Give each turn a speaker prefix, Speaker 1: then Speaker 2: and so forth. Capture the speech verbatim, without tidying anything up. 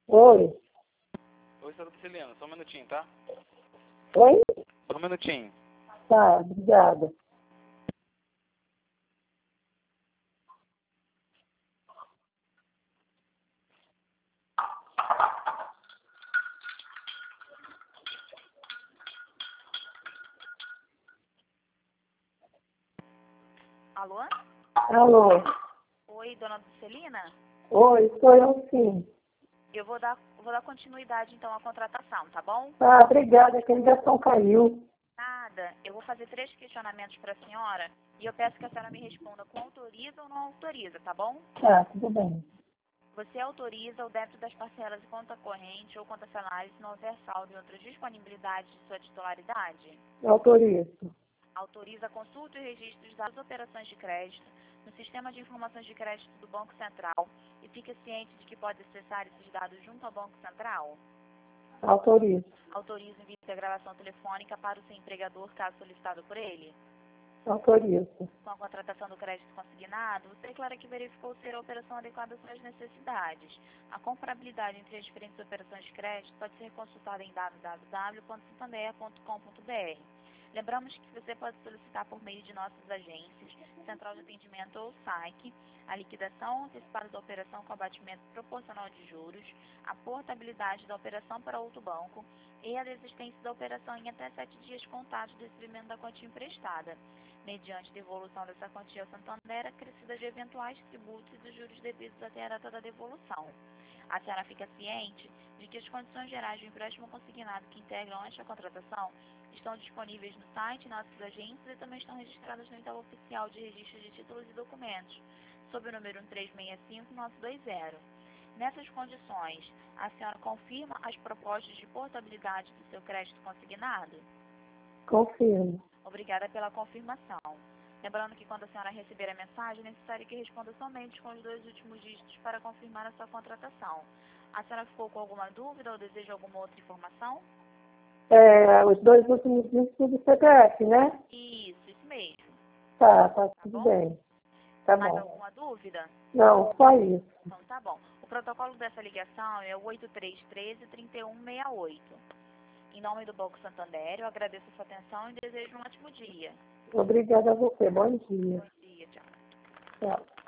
Speaker 1: Oi.
Speaker 2: Oi, Santa Prisciliana, só um minutinho, tá?
Speaker 1: Oi?
Speaker 2: Só um minutinho.
Speaker 1: Tá, obrigada.
Speaker 3: Alô?
Speaker 1: Alô?
Speaker 3: Oi, dona Dulcelina?
Speaker 1: Oi, sou eu sim.
Speaker 3: Eu vou dar, vou dar continuidade, então, à contratação, tá bom?
Speaker 1: Ah, obrigada, que a ligação caiu.
Speaker 3: Nada. Eu vou fazer três questionamentos para a senhora e eu peço que a senhora me responda com autoriza ou não autoriza, tá bom?
Speaker 1: Tá, tudo bem.
Speaker 3: Você autoriza o débito das parcelas de conta corrente ou conta salário se não houver saldo e outras disponibilidades de sua titularidade?
Speaker 1: Autorizo.
Speaker 3: Autoriza a consulta e registro das operações de crédito no Sistema de Informações de Crédito do Banco Central e fica ciente de que pode acessar esses dados junto ao Banco Central?
Speaker 1: Autorizo.
Speaker 3: Autoriza o envio da gravação telefônica para o seu empregador, caso solicitado por ele?
Speaker 1: Autorizo.
Speaker 3: Com a contratação do crédito consignado, você declara que verificou ser a operação adequada às suas necessidades. A comparabilidade entre as diferentes operações de crédito pode ser consultada em w w w ponto santander ponto com ponto b r. Lembramos que você pode solicitar por meio de nossas agências, Central de Atendimento ou S A I C, a liquidação antecipada da operação com abatimento proporcional de juros, a portabilidade da operação para outro banco e a desistência da operação em até sete dias contados do recebimento da quantia emprestada, mediante devolução dessa quantia ao Santander acrescida de eventuais tributos e dos juros devidos até a data da devolução. A senhora fica ciente de que as condições gerais do empréstimo consignado que integram esta contratação estão disponíveis no site, nossas agências e também estão registradas no edital oficial de registro de títulos e documentos, sob o número um três seis cinco nove dois zero. Nessas condições, a senhora confirma as propostas de portabilidade do seu crédito consignado?
Speaker 1: Confirmo.
Speaker 3: Obrigada pela confirmação. Lembrando que quando a senhora receber a mensagem, é necessário que responda somente com os dois últimos dígitos para confirmar a sua contratação. A senhora ficou com alguma dúvida ou deseja alguma outra informação?
Speaker 1: É, os dois últimos dígitos do C P F, né?
Speaker 3: Isso, isso mesmo.
Speaker 1: Tá, tá tudo
Speaker 3: bom?
Speaker 1: bem. Tá
Speaker 3: Mais
Speaker 1: bom.
Speaker 3: alguma dúvida?
Speaker 1: Não, só isso.
Speaker 3: Então tá bom. O protocolo dessa ligação é o oito três um três, três um seis oito. Em nome do Banco Santander, eu agradeço a sua atenção e desejo um ótimo dia.
Speaker 1: Obrigada a você. Bom dia.
Speaker 3: Bom dia, tchau.
Speaker 1: Tchau.